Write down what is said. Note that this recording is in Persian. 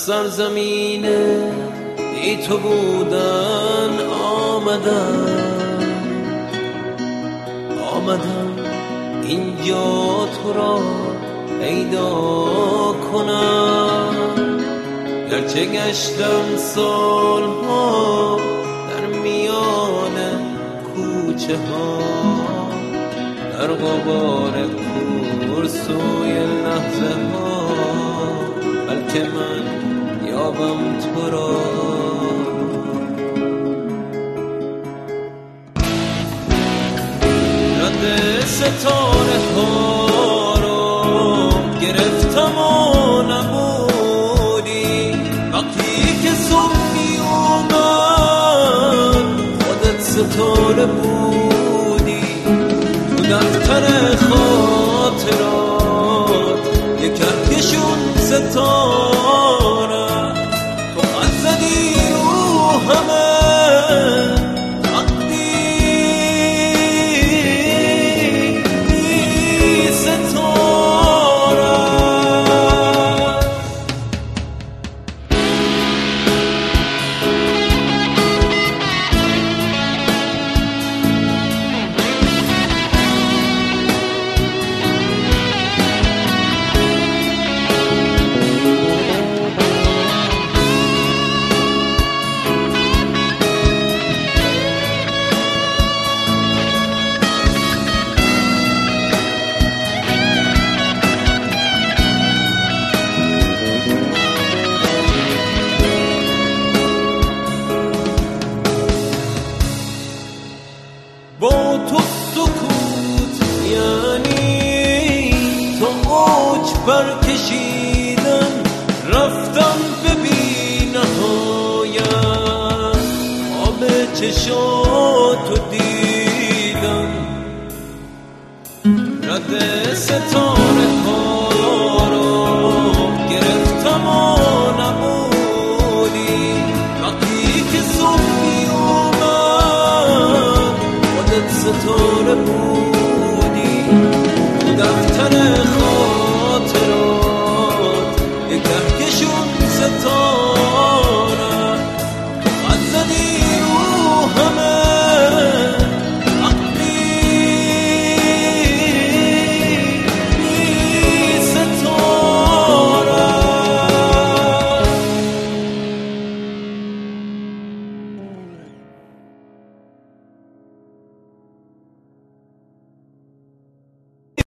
سرزمین بی تو بودن آمدم اینجا تو را پیدا کنم. گرچه گشتم سالها در میان کوچه ها، در غبار کورسوی لحظه ها، بلکه من یابم تو را. رد ستاره ها رو گرفتم و نبودی، وقتی که صبح می اومد خودت ستاره بودی. تو دفتر خاطرات یک کهکشون ستاره، تو خط زدی رو همه با تو سکوت یعنی تو اوج برکشیدن، رفتم به بی نهایت آب چشاتو دیدم. رد